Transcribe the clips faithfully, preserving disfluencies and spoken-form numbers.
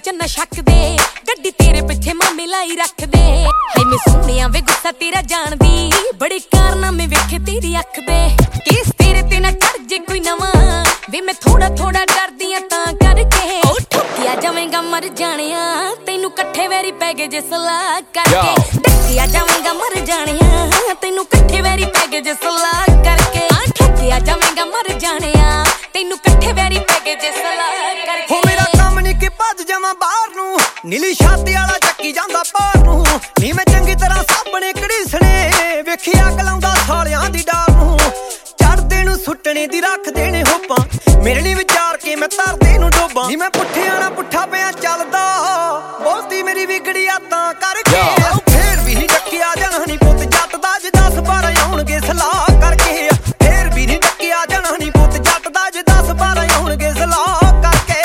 ਚ ਨਾ ਸ਼ੱਕ ਦੇ ਗੱਡੀ ਤੇਰੇ ਪਿੱਛੇ ਮਾਮੇ ਲਾਈ ਰੱਖ ਦੇ ਹਾਏ ਮੈਂ ਸੋਹਣਿਆ ਵੇ ਗੁੱਸਾ ਤੇਰਾ ਜਾਣਦੀ ਬੜੇ ਕਾਰਨਾਮੇ ਵੇਖੇ ਤੇਰੀ ਅੱਖ ਦੇ ਕੇਸ ਤੇਰੇ ਤੇ ਨਾ ਚੜ ਜੇ ਕੋਈ ਨਵਾਂ ਵੇ ਮੈਂ ਥੋੜਾ ਥੋੜਾ ਡਰਦੀ ਆ ਤਾਂ ਕਰਕੇ ਉਹ ਠੋਕਿਆ ਜਾਵੇਂਗਾ ਮਰ ਜਾਣਿਆ ਤੈਨੂੰ ਇਕੱਠੇ ਵੈਰੀ ਪੈ ਗਏ ਜੇ ਸਲਾਹ ਕਰਕੇ ਠੋਕਿਆ ਜਾਵੇਂਗਾ ਮਰ ਜਾਣਿਆ ਤੈਨੂੰ ਇਕੱਠੇ ਵੈਰੀ ਪੈ ਗਏ ਜੇ ਸਲਾਹ ਕਰਕੇ ਆ ਠੋਕਿਆ ਜਾਵੇਂਗਾ ਮਰ ਜਾਣਿਆ ਤੈਨੂੰ ਇਕੱਠੇ ਵੈਰੀ ਪੈ ਗਏ ਜੇ ਸਲਾਹ ਕਰਕੇ ਹੋ ਮੇਰਾ ਕੰਮ ਨਹੀਂ ਕਿ ਭੱਜ ਜਾਵਾਂ ਬਾਹਰ ਨੂੰ ਨੀਲੀ ਛਾਤੀ ਵਾਲਾ ਚੱਕੀ ਜਾਂਦਾ ਪਾਰ ਨੂੰ ਨੀ ਮੈਂ ਚੰਗੀ ਤਰ੍ਹਾਂ ਸਾਬਣੇ ਘੜੀਸਣੇ ਵੇਖਿਆ ਕਲਾਉਂਦਾ ਸਾਲਿਆਂ ਦੀ ਡਾਰ ਨੂੰ ਚੜਦੇ ਨੂੰ ਸੁੱਟਣੇ ਦੀ ਰੱਖ ਦੇਣੇ ਹੋਪਾਂ ਮੇਰੇ ਲਈ ਵਿਚਾਰ ਕੇ ਮੈਂ ਧਰਦੇ ਨੂੰ ਡੋਬਾਂ ਨੀ ਮੈਂ ਪੁੱਠਿਆਂ ਨਾਲ ਪੁੱਠਾ ਪਿਆ ਚੱਲਦਾ ਬਹੁਤੀ ਮੇਰੀ ਵਿਗੜੀ ਆ ਤਾਂ ਕਰਕੇ ਫੇਰ ਵੀ ਨਹੀਂ ਡੱਕਿਆ ਜਾਣਾ ਨਹੀਂ ਪੁੱਤ ਜੱਟ ਦਾ ਜੇ ਦਸ ਬਾਰਾਂ ਆਉਣਗੇ ਸਲਾਹ ਕਰਕੇ ਫੇਰ ਵੀ ਨਹੀਂ ਡੱਕਿਆ ਜਾਣਾ ਨਹੀਂ ਪੁੱਤ ਜੱਟ ਦਾ ਜੇ ਦਸ ਬਾਰਾਂ ਆਉਣਗੇ ਸਲਾਹ ਕਰਕੇ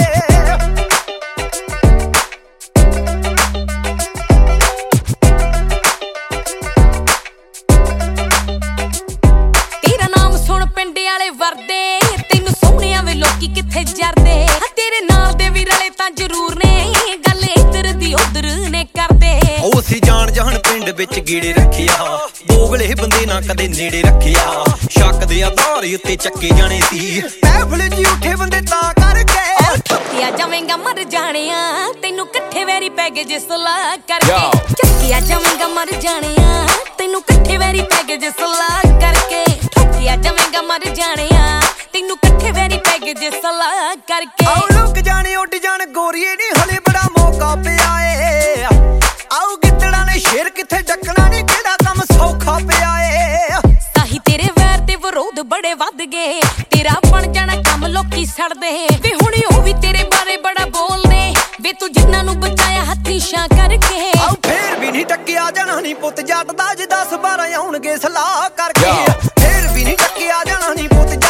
ਤੇਰਾ ਨਾਮ ਸੁਣ ਪਿੰਡ ਵਾਲੇ ਵਰਦੇ ਤੈਨੂੰ ਸੋਹਣਿਆ ਵੇ ਲੋਕੀ ਕਿੱਥੇ ਜਰਦੇ ਤੇਰੇ ਨਾਲ ਦੇ ਵੀ ਰਲੇ ਤਾਂ ਜ਼ਰੂਰ ਨੇ ਗੱਲ ਇੱਧਰ ਦੀ ਉੱਧਰ ਨੇ ਕਰਦੇ ਉਹ ਅਸੀਂ ਜਾਣ ਜਾਣ ਪਿੰਡ ਵਿੱਚ ਗੇੜੇ ਰੱਖਿਆ ਦੋਗਲੇ ਬੰਦੇ ਨਾ ਕਦੇ ਨੇੜੇ ਰੱਖਿਆ ਸ਼ੱਕ ਦੇ ਆਧਾਰ ਉੱਤੇ ਚੱਕੇ ਜਾਣੇ ਸੀ ਮਹਿਫਲ ਜੀ ਉੱਠੇ ਬੰਦੇ ਤਾਂ ਕਰਕੇ ਠੋਕਿਆ ਜਾਵੇਂਗਾ ਮਰ ਜਾਣਿਆ ਤੈਨੂੰ ਇਕੱਠੇ ਵੈਰੀ ਪੈ ਗਏ ਜੇ ਸਲਾਹ ਕਰਕੇ ਚੱਕਿਆ ਜਾਵੇਂਗਾ ਮਰ ਜਾਣਿਆ ਤੈਨੂੰ ਇਕੱਠੇ ਵੈਰੀ ਪੈ ਗਏ ਜੇ ਸਲਾਹ ਕਰਕੇ ਠੋਕਿਆ ਜਾਵੇਂਗਾ ਮਰ ਜਾਣਿਆ ਤੈਨੂੰ ਇਕੱਠੇ ਵੈਰੀ ਪੈ ਗਏ ਜੇ ਸਲਾਹ ਕਰਕੇ ਆਉ ਲੁਕ ਜਾਣੇ ਉੱਡ ਜਾਣ ਗੋਰੀਏ ਨੀ ਹਲੇ ਬੜਾ ਮੌਕਾ ਪਿਆ ਏ ਆਉ ਗਿੱਦੜਾਂ ਨੇ ਸ਼ੇਰ ਕਿੱਥੇ ਡੱਕਣਾ ਨੀ ਕਿਹੜਾ ਕੰਮ ਸੌਖਾ ਪਿਆ ਏ ਸਾਹੀ ਤੇਰੇ ਵੈਰ ਤੇ ਵਿਰੋਧ ਬੜੇ ਵੱਧ ਗਏ ਤੇਰਾ ਬਣ ਜਾਣਾ ਕੰਮ ਲੋਕੀ ਸੜਦੇ ਵੇ ਹੁਣ ਉਹ ਵੀ ਤੇਰੇ ਬਾਰੇ ਬੜਾ ਬੋਲਦੇ ਵੇ ਤੂੰ ਜਿੰਨਾਂ ਨੂੰ ਬਚਾਇਆ ਹੱਥੀਂ ਛਾਂ ਕਰਕੇ ਆਉ ਫੇਰ ਵੀ ਨਹੀਂ ਟੱਕਿਆ ਜਾਣਾ ਨਹੀਂ ਪੁੱਤ ਜੱਟ ਦਾ ਜੇ ਦਸ ਬਾਰਾਂ ਆਉਣਗੇ ਸਲਾਹ ਕਰਕੇ ਫੇਰ ਵੀ ਨਹੀਂ ਟੱਕਿਆ ਜਾਣਾ ਨਹੀਂ ਪੁੱਤ